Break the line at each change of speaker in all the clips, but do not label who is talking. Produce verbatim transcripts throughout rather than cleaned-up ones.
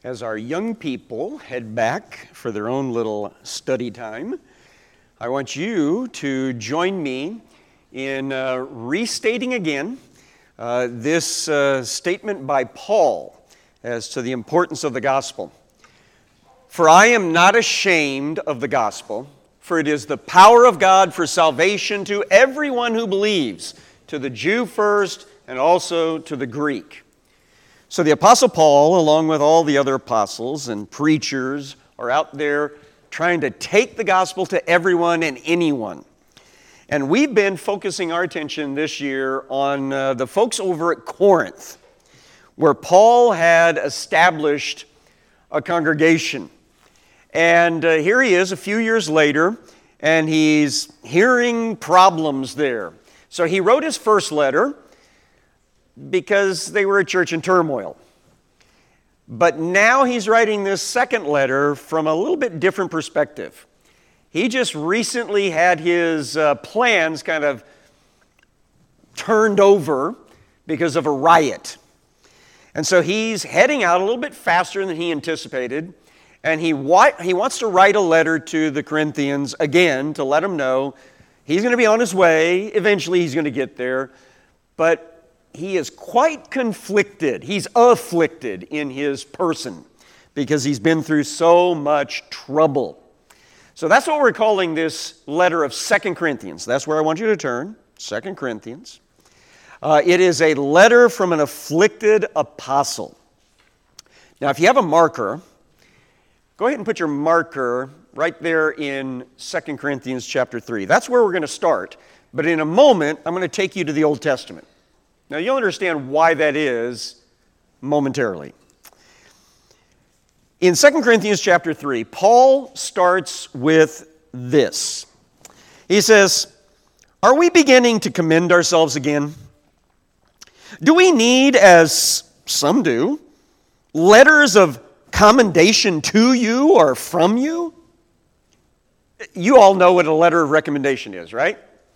As our young people head back for their own little study time, I want you to join me in uh, restating again uh, this uh, statement by Paul as to the importance of the gospel. For I am not ashamed of the gospel, for it is the power of God for salvation to everyone who believes, to the Jew first and also to the Greek. So the Apostle Paul, along with all the other apostles and preachers, are out there trying to take the gospel to everyone and anyone. And we've been focusing our attention this year on uh, the folks over at Corinth, where Paul had established a congregation. And uh, here he is a few years later, and he's hearing problems there. So he wrote his first letter because they were a church in turmoil. But now he's writing this second letter from a little bit different perspective. He just recently had his uh, plans kind of turned over because of a riot. And so he's heading out a little bit faster than he anticipated. And he, wa- he wants to write a letter to the Corinthians again to let them know he's going to be on his way. Eventually he's going to get there. But he is quite conflicted. He's afflicted in his person because he's been through so much trouble. So that's what we're calling this letter of Second Corinthians. That's where I want you to turn, Second Corinthians. Uh, it is a letter from an afflicted apostle. Now, if you have a marker, go ahead and put your marker right there in Second Corinthians chapter three. That's where we're going to start. But in a moment, I'm going to take you to the Old Testament. Now, you'll understand why that is momentarily. In Second Corinthians chapter three, Paul starts with this. He says, "Are we beginning to commend ourselves again? Do we need, as some do, letters of commendation to you or from you?" You all know what a letter of recommendation is, right?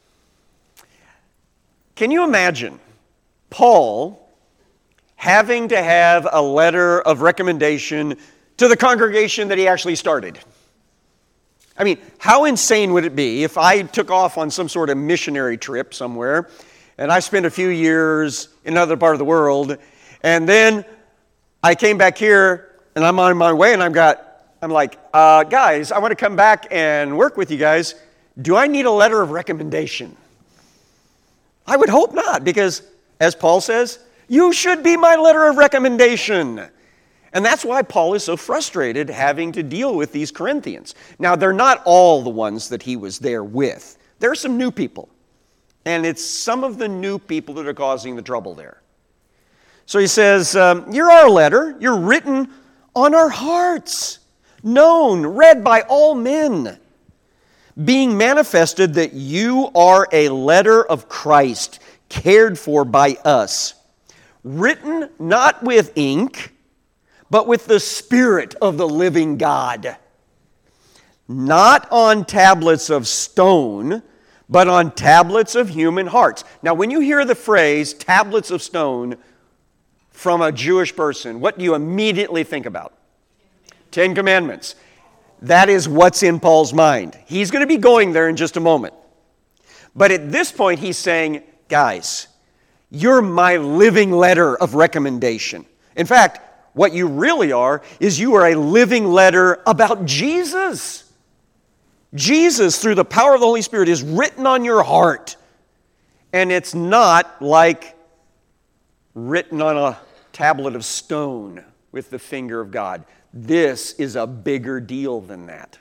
Can you imagine Paul having to have a letter of recommendation to the congregation that he actually started? I mean, how insane would it be if I took off on some sort of missionary trip somewhere and I spent a few years in another part of the world, and then I came back here and I'm on my way and I've got, I'm like, uh, guys, I want to come back and work with you guys. Do I need a letter of recommendation? I would hope not, because as Paul says, you should be my letter of recommendation. And that's why Paul is so frustrated having to deal with these Corinthians. Now, they're not all the ones that he was there with. There are some new people. And it's some of the new people that are causing the trouble there. So he says, um, you're our letter. You're written on our hearts, known, read by all men, being manifested that you are a letter of Christ, cared for by us, written not with ink, but with the Spirit of the living God, not on tablets of stone, but on tablets of human hearts. Now, when you hear the phrase tablets of stone from a Jewish person, what do you immediately think about? Ten Commandments. That is what's in Paul's mind. He's going to be going there in just a moment. But at this point, he's saying, guys, you're my living letter of recommendation. In fact, what you really are is you are a living letter about Jesus. Jesus, through the power of the Holy Spirit, is written on your heart. And it's not like written on a tablet of stone with the finger of God. This is a bigger deal than that.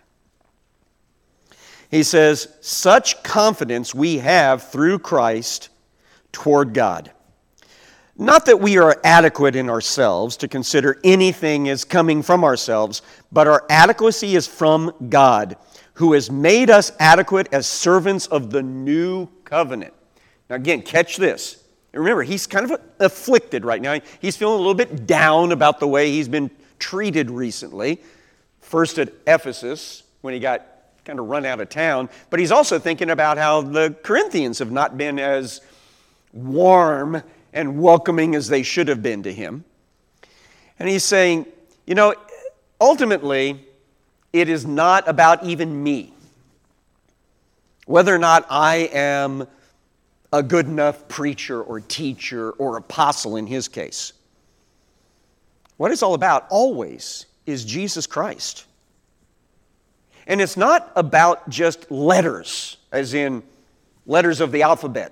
He says, such confidence we have through Christ toward God. Not that we are adequate in ourselves to consider anything as coming from ourselves, but our adequacy is from God, who has made us adequate as servants of the new covenant. Now again, catch this. Remember, he's kind of afflicted right now. He's feeling a little bit down about the way he's been treated recently. First at Ephesus, when he got kind of run out of town. But he's also thinking about how the Corinthians have not been as warm and welcoming as they should have been to him. And he's saying, You know, ultimately, it is not about even me, whether or not I am a good enough preacher or teacher or apostle in his case. What it's all about always is Jesus Christ. And it's not about just letters, as in letters of the alphabet,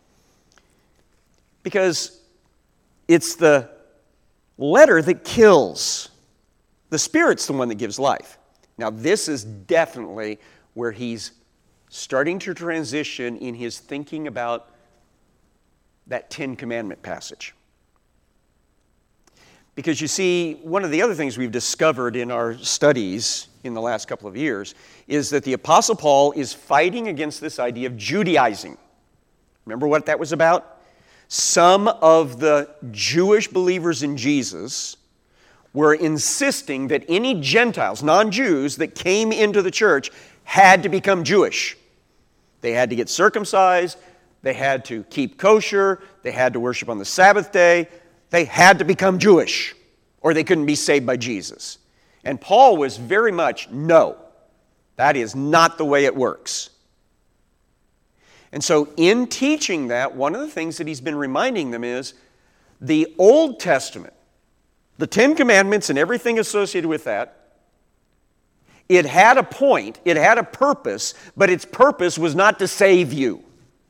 because it's the letter that kills. The Spirit's the one that gives life. Now, this is definitely where he's starting to transition in his thinking about that Ten Commandment passage. Because you see, one of the other things we've discovered in our studies in the last couple of years is that the Apostle Paul is fighting against this idea of Judaizing. Remember what that was about? Some of the Jewish believers in Jesus were insisting that any Gentiles, non-Jews, that came into the church had to become Jewish. They had to get circumcised, they had to keep kosher, they had to worship on the Sabbath day, they had to become Jewish, or they couldn't be saved by Jesus. And Paul was very much, no, that is not the way it works. And so in teaching that, one of the things that he's been reminding them is the Old Testament, the Ten Commandments and everything associated with that, it had a point, it had a purpose, but its purpose was not to save you.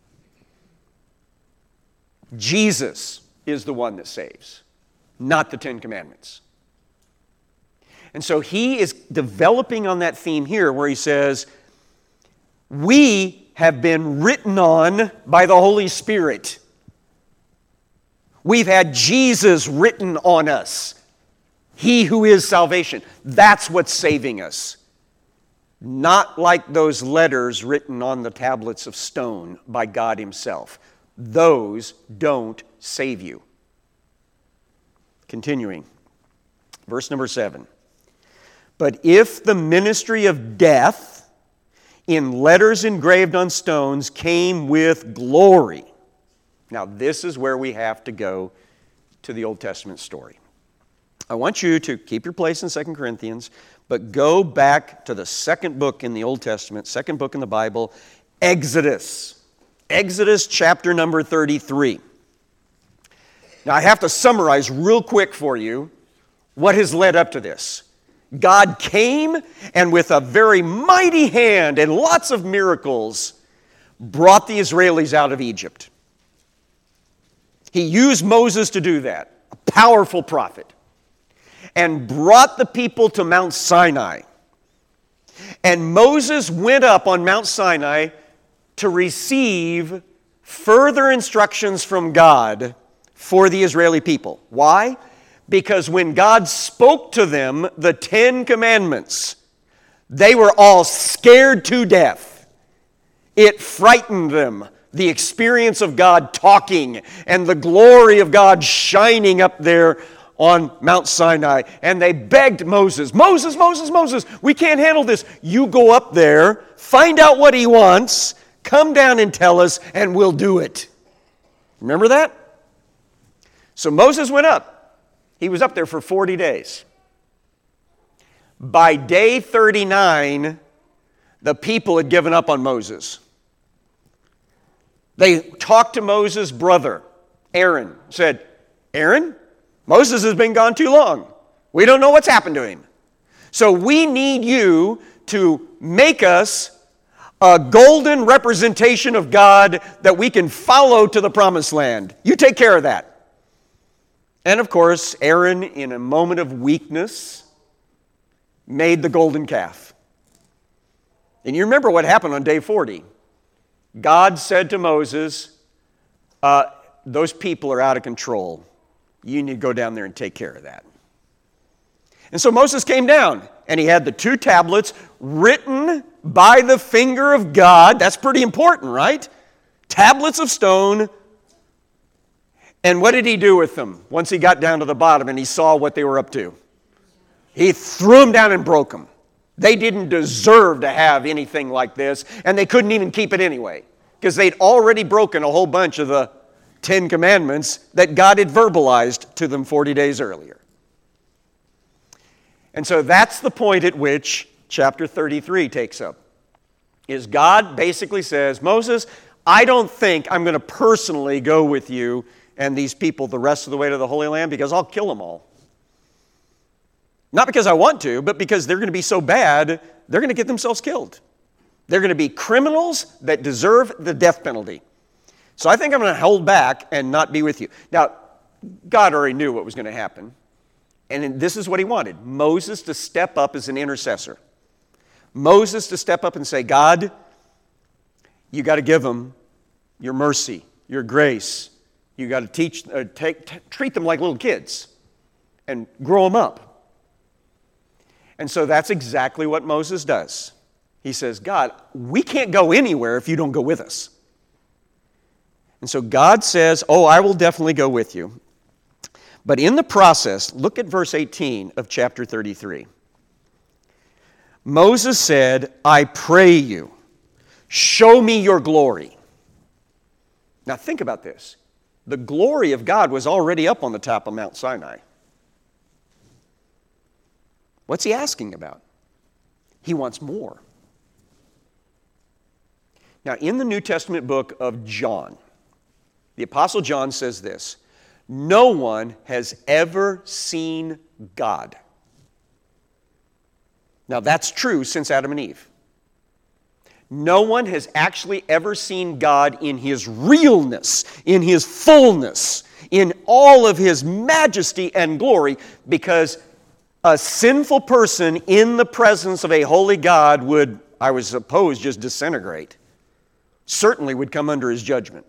Jesus is the one that saves, not the Ten Commandments. And so he is developing on that theme here where he says, we have been written on by the Holy Spirit. We've had Jesus written on us. He who is salvation. That's what's saving us. Not like those letters written on the tablets of stone by God himself. Those don't save you. Continuing. Verse number seven. But if the ministry of death in letters engraved on stones came with glory. Now this is where we have to go to the Old Testament story. I want you to keep your place in Second Corinthians, but go back to the second book in the Old Testament, second book in the Bible, Exodus. Exodus chapter number thirty-three. Now I have to summarize real quick for you what has led up to this. God came and with a very mighty hand and lots of miracles brought the Israelis out of Egypt. He used Moses to do that, a powerful prophet, and brought the people to Mount Sinai. And Moses went up on Mount Sinai to receive further instructions from God for the Israeli people. Why? Because when God spoke to them the Ten Commandments, they were all scared to death. It frightened them, the experience of God talking and the glory of God shining up there on Mount Sinai. And they begged Moses, Moses, Moses, Moses, we can't handle this. You go up there, find out what he wants, come down and tell us, and we'll do it. Remember that? So Moses went up. He was up there for forty days. By day thirty-nine, the people had given up on Moses. They talked to Moses' brother, Aaron, said, Aaron, Moses has been gone too long. We don't know what's happened to him. So we need you to make us a golden representation of God that we can follow to the promised land. You take care of that. And of course, Aaron, in a moment of weakness, made the golden calf. And you remember what happened on day forty. God said to Moses, uh, those people are out of control. You need to go down there and take care of that. And so Moses came down, and he had the two tablets written by the finger of God. That's pretty important, right? Tablets of stone. And what did he do with them once he got down to the bottom and he saw what they were up to? He threw them down and broke them. They didn't deserve to have anything like this, and they couldn't even keep it anyway, because they'd already broken a whole bunch of the Ten Commandments that God had verbalized to them forty days earlier. And so that's the point at which chapter thirty-three takes up. Is God basically says, Moses, I don't think I'm going to personally go with you and these people the rest of the way to the Holy Land because I'll kill them all. Not because I want to, but because they're going to be so bad, they're going to get themselves killed. They're going to be criminals that deserve the death penalty. So I think I'm going to hold back and not be with you. Now, God already knew what was going to happen. And this is what he wanted. Moses to step up as an intercessor. Moses to step up and say, God, you got to give them your mercy, your grace. You got to teach, uh, take, t- treat them like little kids and grow them up. And so that's exactly what Moses does. He says, God, we can't go anywhere if you don't go with us. And so God says, oh, I will definitely go with you. But in the process, look at verse eighteen of chapter thirty-three. Moses said, I pray you, show me your glory. Now think about this. The glory of God was already up on the top of Mount Sinai. What's he asking about? He wants more. Now, in the New Testament book of John, the Apostle John says this, no one has ever seen God. Now, that's true since Adam and Eve. No one has actually ever seen God in his realness, in his fullness, in all of his majesty and glory, because a sinful person in the presence of a holy God would, I would suppose, just disintegrate. Certainly would come under his judgment.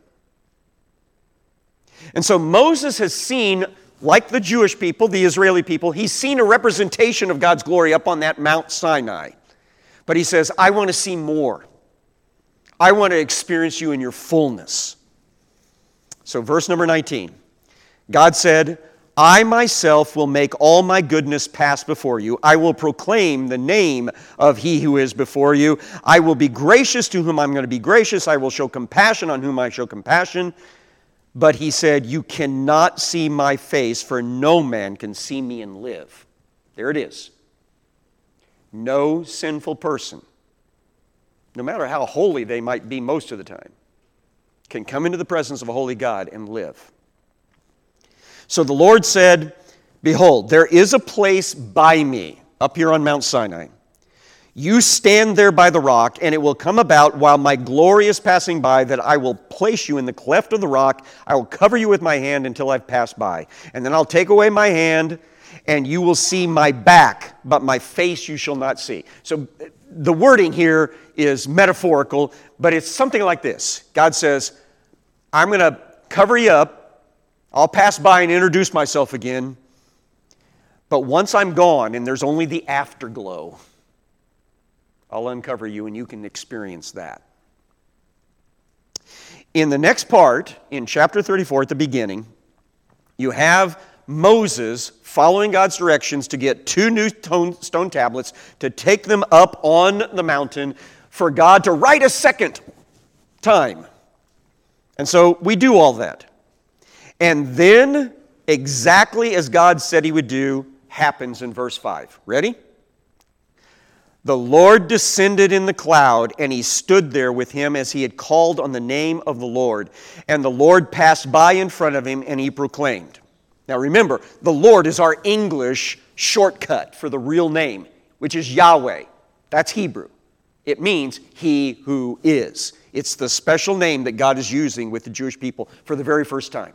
And so Moses has seen, like the Jewish people, the Israeli people, he's seen a representation of God's glory up on that Mount Sinai. But he says, I want to see more. I want to experience you in your fullness. So verse number nineteen, God said, I myself will make all my goodness pass before you. I will proclaim the name of he who is before you. I will be gracious to whom I'm going to be gracious. I will show compassion on whom I show compassion. But he said, you cannot see my face, for no man can see me and live. There it is. No sinful person, no matter how holy they might be most of the time, can come into the presence of a holy God and live. So the Lord said, behold, there is a place by me, up here on Mount Sinai. You stand there by the rock, and it will come about while my glory is passing by that I will place you in the cleft of the rock. I will cover you with my hand until I've passed by. And then I'll take away my hand, and you will see my back, but my face you shall not see. So the wording here is metaphorical, but it's something like this. God says, I'm going to cover you up. I'll pass by and introduce myself again. But once I'm gone and there's only the afterglow, I'll uncover you and you can experience that. In the next part, in chapter thirty-four at the beginning, you have Moses following God's directions to get two new stone tablets to take them up on the mountain for God to write a second time. And so we do all that. And then, exactly as God said he would do, happens in verse five. Ready? The Lord descended in the cloud, and he stood there with him as he had called on the name of the Lord. And the Lord passed by in front of him, and he proclaimed. Now remember, the Lord is our English shortcut for the real name, which is Yahweh. That's Hebrew. It means he who is. It's the special name that God is using with the Jewish people for the very first time.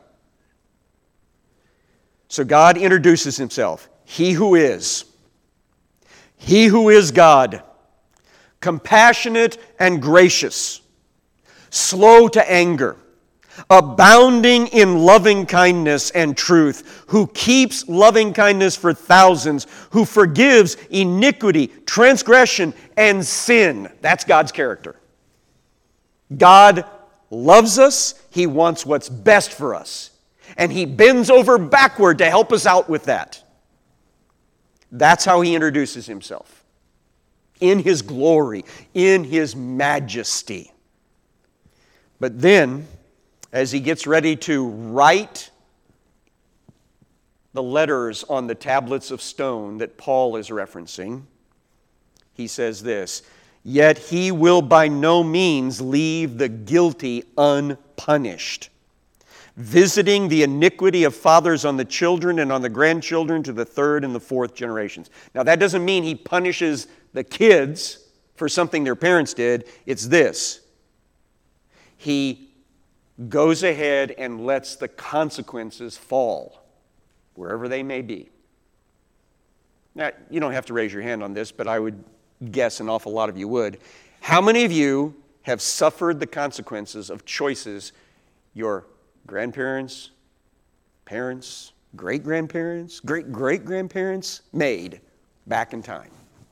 So God introduces himself. He who is. He who is God. Compassionate and gracious. Slow to anger. Abounding in loving kindness and truth. Who keeps loving kindness for thousands. Who forgives iniquity, transgression, and sin. That's God's character. God loves us. He wants what's best for us. And he bends over backward to help us out with that. That's how he introduces himself. In his glory, in his majesty. But then, as he gets ready to write the letters on the tablets of stone that Paul is referencing, he says this, "Yet he will by no means leave the guilty unpunished, visiting the iniquity of fathers on the children and on the grandchildren to the third and the fourth generations." Now that doesn't mean he punishes the kids for something their parents did. It's this. He goes ahead and lets the consequences fall, wherever they may be. Now, you don't have to raise your hand on this, but I would guess an awful lot of you would. How many of you have suffered the consequences of choices your grandparents, parents, great-grandparents, great-great-grandparents made back in time?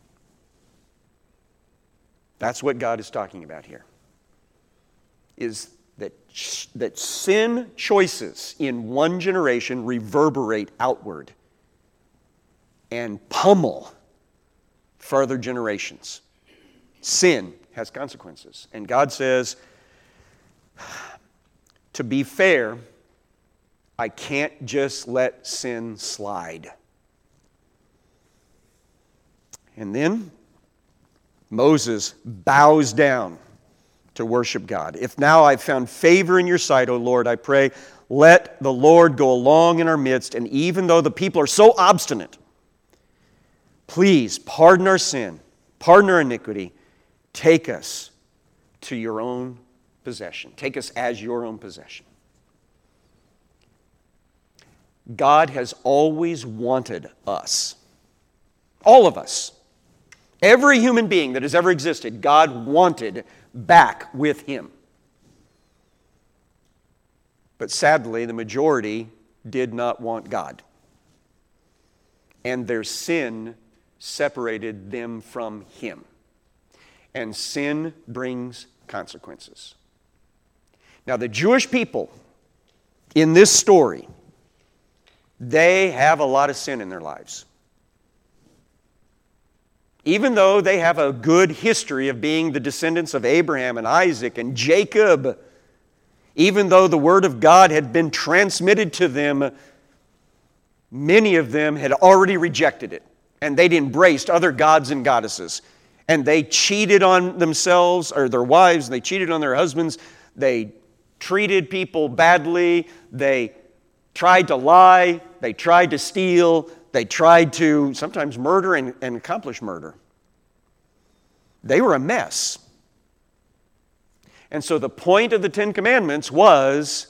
That's what God is talking about here, is that, that sin choices in one generation reverberate outward and pummel further generations. Sin has consequences. And God says, to be fair, I can't just let sin slide. And then Moses bows down to worship God. "If now I've found favor in your sight, O Lord, I pray, let the Lord go along in our midst, and even though the people are so obstinate, please pardon our sin, pardon our iniquity, take us to your own possession. Take us as your own possession." God has always wanted us, all of us, every human being that has ever existed, God wanted back with Him. But sadly, the majority did not want God. And their sin separated them from Him. And sin brings consequences. Now, the Jewish people in this story, they have a lot of sin in their lives. Even though they have a good history of being the descendants of Abraham and Isaac and Jacob, even though the Word of God had been transmitted to them, many of them had already rejected it. And they'd embraced other gods and goddesses. And they cheated on themselves, or their wives, they cheated on their husbands. They treated people badly. They tried to lie. They tried to steal. They tried to sometimes murder and, and accomplish murder. They were a mess. And so the point of the Ten Commandments was,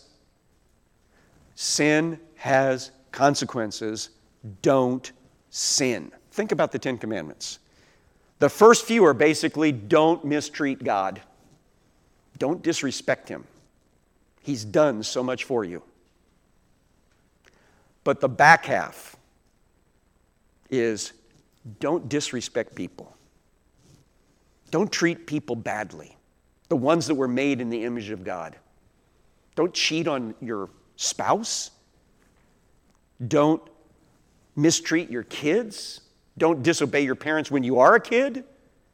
sin has consequences. Don't sin. Think about the Ten Commandments. The first few are basically, don't mistreat God. Don't disrespect Him. He's done so much for you. But the back half is, don't disrespect people. Don't treat people badly. The ones that were made in the image of God. Don't cheat on your spouse. Don't mistreat your kids. Don't disobey your parents when you are a kid.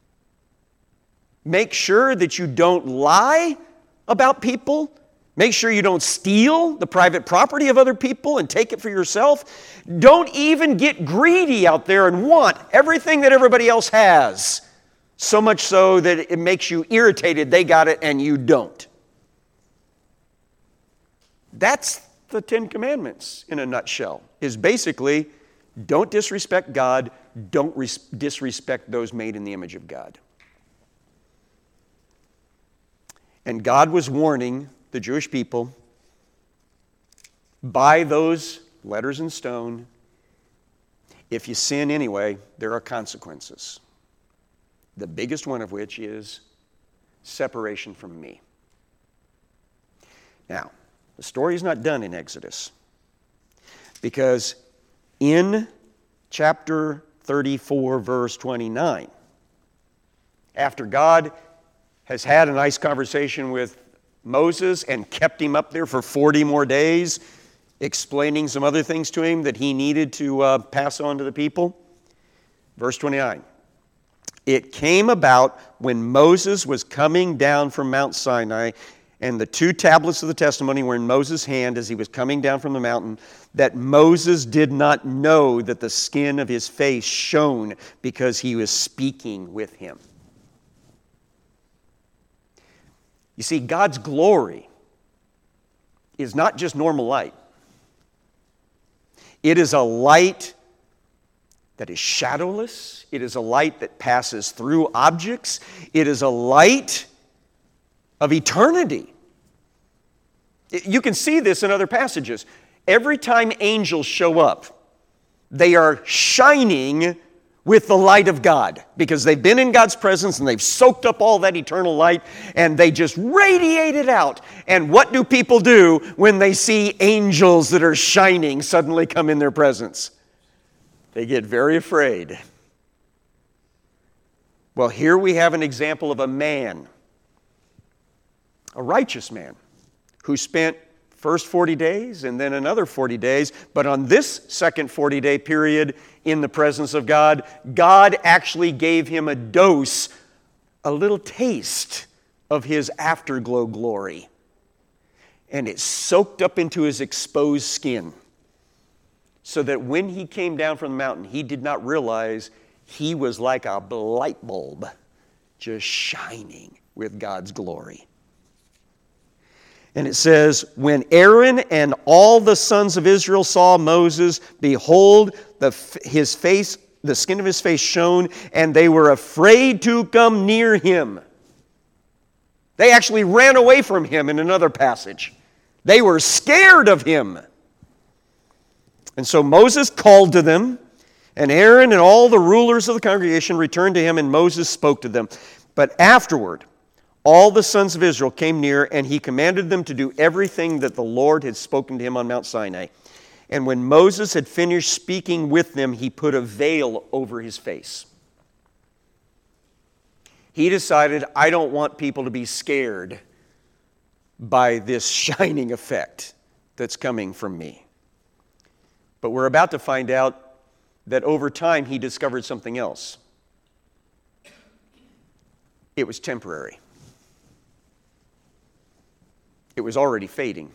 Make sure that you don't lie about people. Make sure you don't steal the private property of other people and take it for yourself. Don't even get greedy out there and want everything that everybody else has. So much so that it makes you irritated they got it and you don't. That's the Ten Commandments in a nutshell. Is basically, don't disrespect God. Don't res- disrespect those made in the image of God. And God was warning the Jewish people by those letters in stone, if you sin anyway, there are consequences. The biggest one of which is separation from me. Now, the story is not done in Exodus, because in chapter thirty-four, verse twenty-nine, after God has had a nice conversation with Moses and kept him up there for forty more days, explaining some other things to him that he needed to uh, pass on to the people. Verse twenty-nine, it came about when Moses was coming down from Mount Sinai and the two tablets of the testimony were in Moses' hand as he was coming down from the mountain, that Moses did not know that the skin of his face shone because he was speaking with him. You see, God's glory is not just normal light. It is a light that is shadowless. It is a light that passes through objects. It is a light of eternity. You can see this in other passages. Every time angels show up, they are shining with the light of God because they've been in God's presence and they've soaked up all that eternal light and they just radiate it out. And what do people do when they see angels that are shining suddenly come in their presence? They get very afraid. Well, here we have an example of a man, a righteous man, who spent first forty days and then another forty days. But on this second forty-day period in the presence of God, God actually gave him a dose, a little taste of his afterglow glory. And it soaked up into his exposed skin, so that when he came down from the mountain, he did not realize he was like a light bulb, just shining with God's glory. And it says, when Aaron and all the sons of Israel saw Moses, behold, the, his face, the skin of his face shone, and they were afraid to come near him. They actually ran away from him in another passage. They were scared of him. And so Moses called to them, and Aaron and all the rulers of the congregation returned to him, and Moses spoke to them. But afterward, all the sons of Israel came near, and he commanded them to do everything that the Lord had spoken to him on Mount Sinai. And when Moses had finished speaking with them, he put a veil over his face. He decided, I don't want people to be scared by this shining effect that's coming from me. But we're about to find out that over time he discovered something else. It was temporary. It was already fading.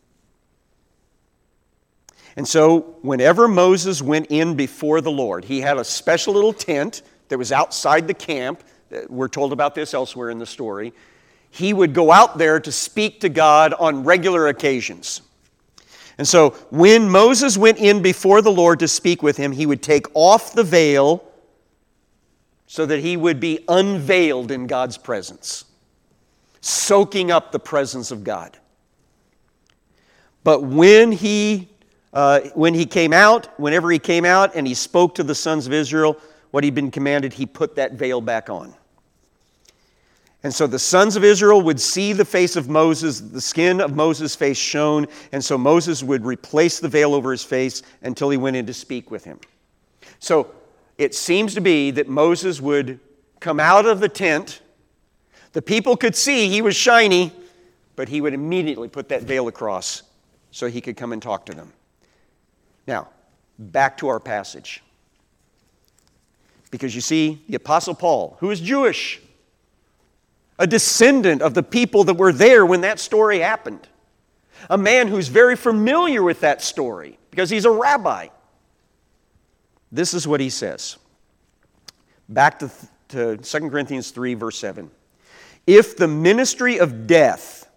And so whenever Moses went in before the Lord, he had a special little tent that was outside the camp. We're told about this elsewhere in the story. He would go out there to speak to God on regular occasions. And so when Moses went in before the Lord to speak with him, he would take off the veil so that he would be unveiled in God's presence, soaking up the presence of God. But when he, uh, when he came out, whenever he came out and he spoke to the sons of Israel, what he'd been commanded, he put that veil back on. And so the sons of Israel would see the face of Moses, the skin of Moses' face shone, and so Moses would replace the veil over his face until he went in to speak with him. So it seems to be that Moses would come out of the tent. The people could see he was shiny, but he would immediately put that veil across so he could come and talk to them. Now, back to our passage. Because you see, the Apostle Paul, who is Jewish, a descendant of the people that were there when that story happened, a man who's very familiar with that story because he's a rabbi. This is what he says. Back to, to Second Corinthians three, verse seven. If the ministry of death,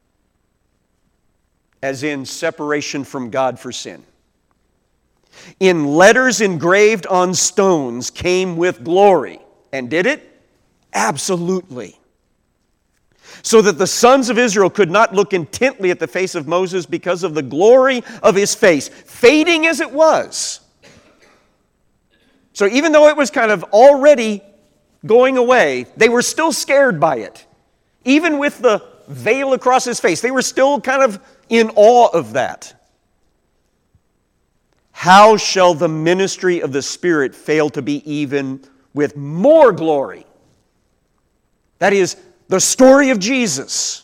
as in separation from God for sin, in letters engraved on stones came with glory, and did it? Absolutely. So that the sons of Israel could not look intently at the face of Moses because of the glory of his face, fading as it was. So even though it was kind of already going away, they were still scared by it. Even with the veil across his face, they were still kind of in awe of that. How shall the ministry of the Spirit fail to be even with more glory? That is, the story of Jesus.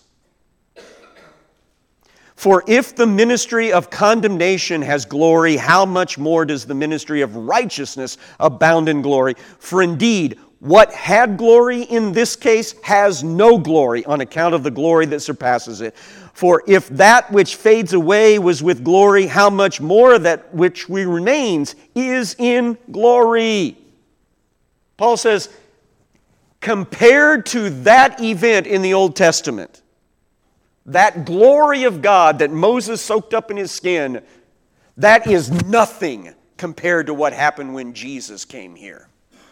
For if the ministry of condemnation has glory, how much more does the ministry of righteousness abound in glory? For indeed, what had glory in this case has no glory on account of the glory that surpasses it. For if that which fades away was with glory, how much more that which remains is in glory. Paul says, compared to that event in the Old Testament, that glory of God that Moses soaked up in his skin, that is nothing compared to what happened when Jesus came here.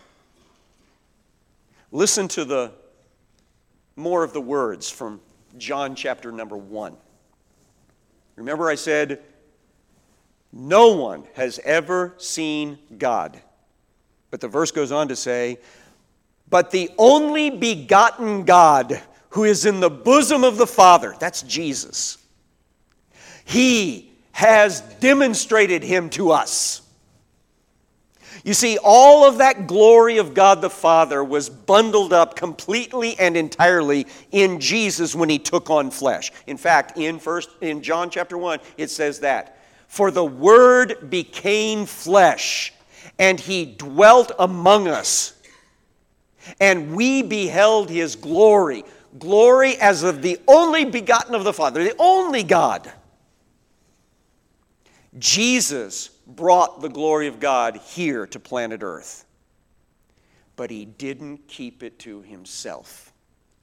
Listen to the more of the words from John chapter number one. Remember I said, no one has ever seen God. But the verse goes on to say, but the only begotten God who is in the bosom of the Father, that's Jesus, He has demonstrated Him to us. You see, all of that glory of God the Father was bundled up completely and entirely in Jesus when He took on flesh. In fact, in first in John chapter one, it says that, for the Word became flesh, and He dwelt among us, and we beheld His glory, glory as of the only begotten of the Father, the only God. Jesus brought the glory of God here to planet Earth. But He didn't keep it to Himself.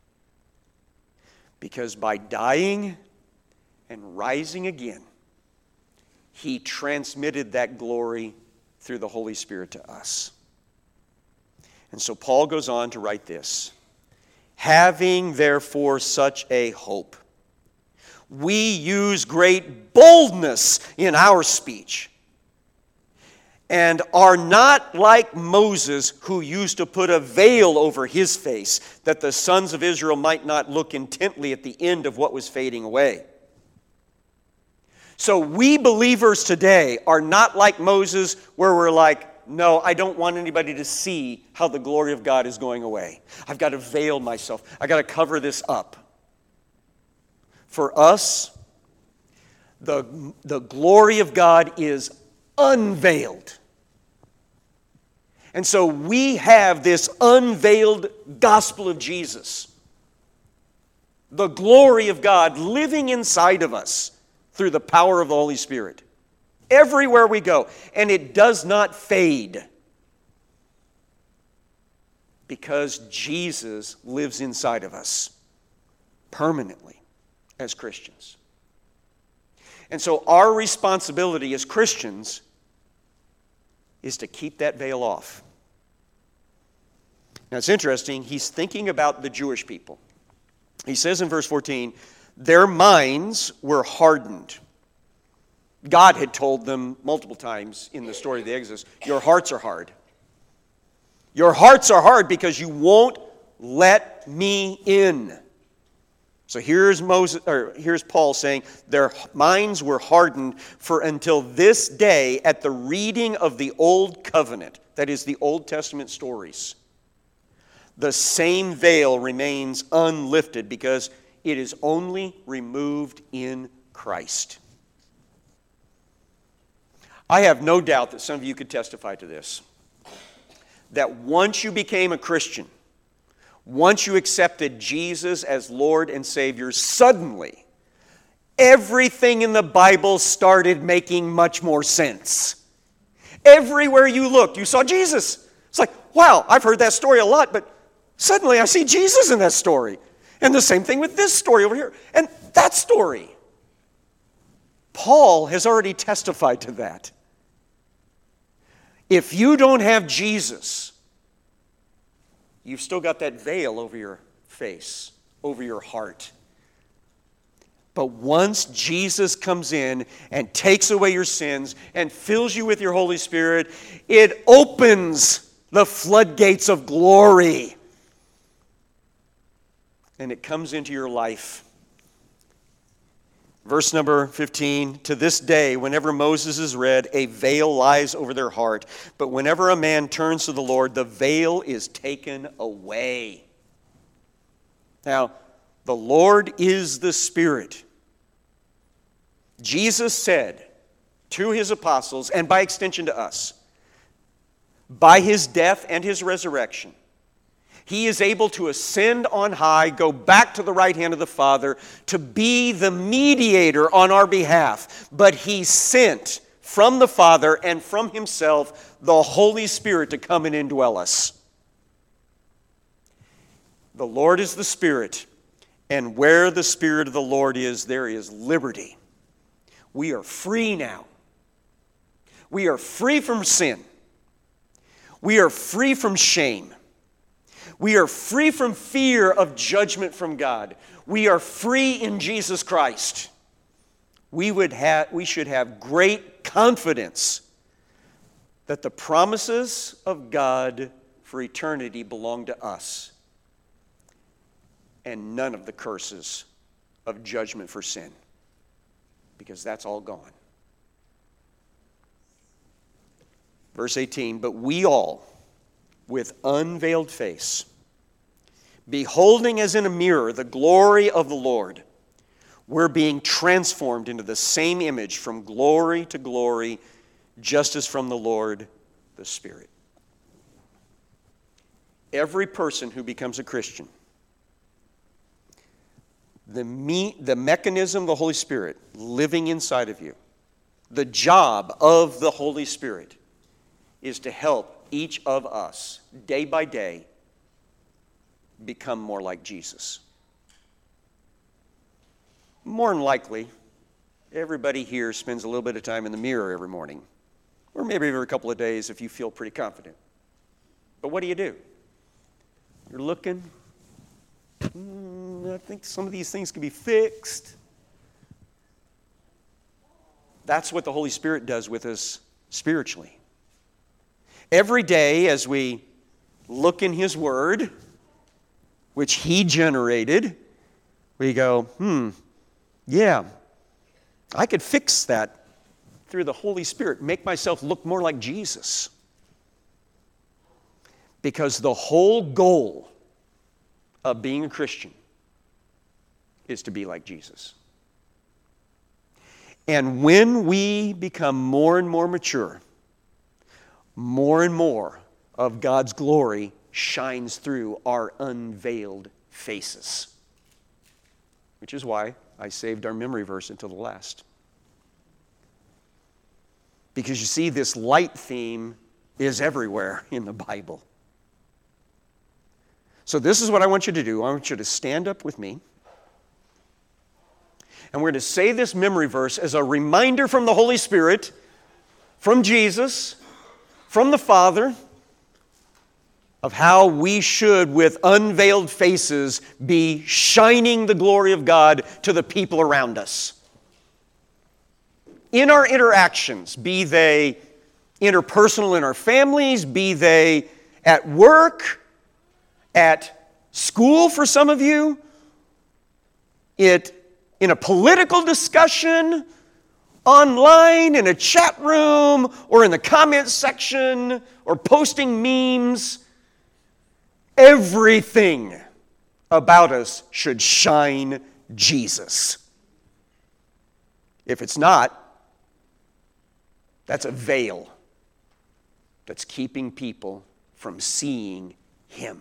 Because by dying and rising again, He transmitted that glory through the Holy Spirit to us. And so Paul goes on to write this, having therefore such a hope, we use great boldness in our speech, and are not like Moses, who used to put a veil over his face, that the sons of Israel might not look intently at the end of what was fading away. So we believers today are not like Moses, where we're like, no, I don't want anybody to see how the glory of God is going away. I've got to veil myself. I've got to cover this up. For us, the, the glory of God is unveiled. And so we have this unveiled gospel of Jesus. The glory of God living inside of us through the power of the Holy Spirit. Everywhere we go. And it does not fade. Because Jesus lives inside of us permanently as Christians. And so our responsibility as Christians is to keep that veil off. Now it's interesting, he's thinking about the Jewish people. He says in verse fourteen, their minds were hardened. God had told them multiple times in the story of the Exodus, your hearts are hard. Your hearts are hard because you won't let me in. So here's Moses, or here's Paul saying, their minds were hardened for until this day at the reading of the Old Covenant, that is the Old Testament stories. The same veil remains unlifted because it is only removed in Christ. I have no doubt that some of you could testify to this. That once you became a Christian, once you accepted Jesus as Lord and Savior, suddenly everything in the Bible started making much more sense. Everywhere you looked, you saw Jesus. It's like, wow, I've heard that story a lot, but suddenly I see Jesus in that story. And the same thing with this story over here. And that story. Paul has already testified to that. If you don't have Jesus, you've still got that veil over your face, over your heart. But once Jesus comes in and takes away your sins and fills you with your Holy Spirit, it opens the floodgates of glory. And it comes into your life. Verse number fifteen, to this day, whenever Moses is read, a veil lies over their heart. But whenever a man turns to the Lord, the veil is taken away. Now, the Lord is the Spirit. Jesus said to His apostles, and by extension to us, by His death and His resurrection, He is able to ascend on high, go back to the right hand of the Father, to be the mediator on our behalf. But He sent from the Father and from Himself the Holy Spirit to come and indwell us. The Lord is the Spirit, and where the Spirit of the Lord is, there is liberty. We are free now. We are free from sin. We are free from shame. We are free from fear of judgment from God. We are free in Jesus Christ. We would have, we should have great confidence that the promises of God for eternity belong to us, and none of the curses of judgment for sin, because that's all gone. Verse eighteen, but we all, with unveiled face, beholding as in a mirror the glory of the Lord, we're being transformed into the same image from glory to glory, just as from the Lord the Spirit. Every person who becomes a Christian, the, me, the mechanism of the Holy Spirit living inside of you, the job of the Holy Spirit is to help each of us, day by day, become more like Jesus. More than likely, everybody here spends a little bit of time in the mirror every morning, or maybe every couple of days if you feel pretty confident. But what do you do? You're looking, mm, I think some of these things can be fixed. That's what the Holy Spirit does with us spiritually. Every day as we look in His Word, which He generated, we go, hmm, yeah, I could fix that through the Holy Spirit, make myself look more like Jesus. Because the whole goal of being a Christian is to be like Jesus. And when we become more and more mature, more and more of God's glory shines through our unveiled faces. Which is why I saved our memory verse until the last. Because you see, this light theme is everywhere in the Bible. So this is what I want you to do. I want you to stand up with me. And we're going to say this memory verse as a reminder from the Holy Spirit, from Jesus, from the Father, of how we should, with unveiled faces, be shining the glory of God to the people around us. In our interactions, be they interpersonal in our families, be they at work, at school for some of you, it in a political discussion, online, in a chat room, or in the comment section, or posting memes, everything about us should shine Jesus. If it's not, that's a veil that's keeping people from seeing Him.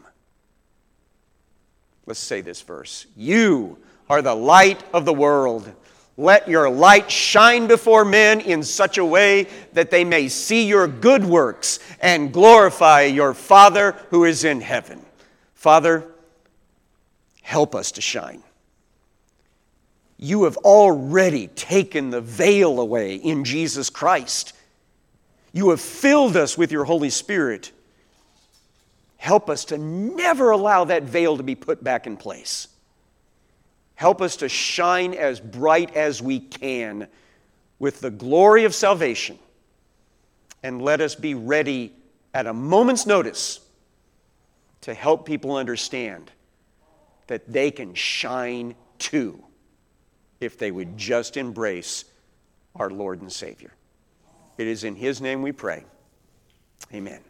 Let's say this verse. You are the light of the world. Let your light shine before men in such a way that they may see your good works and glorify your Father who is in heaven. Father, help us to shine. You have already taken the veil away in Jesus Christ. You have filled us with your Holy Spirit. Help us to never allow that veil to be put back in place. Help us to shine as bright as we can with the glory of salvation. And let us be ready at a moment's notice to help people understand that they can shine too if they would just embrace our Lord and Savior. It is in His name we pray. Amen.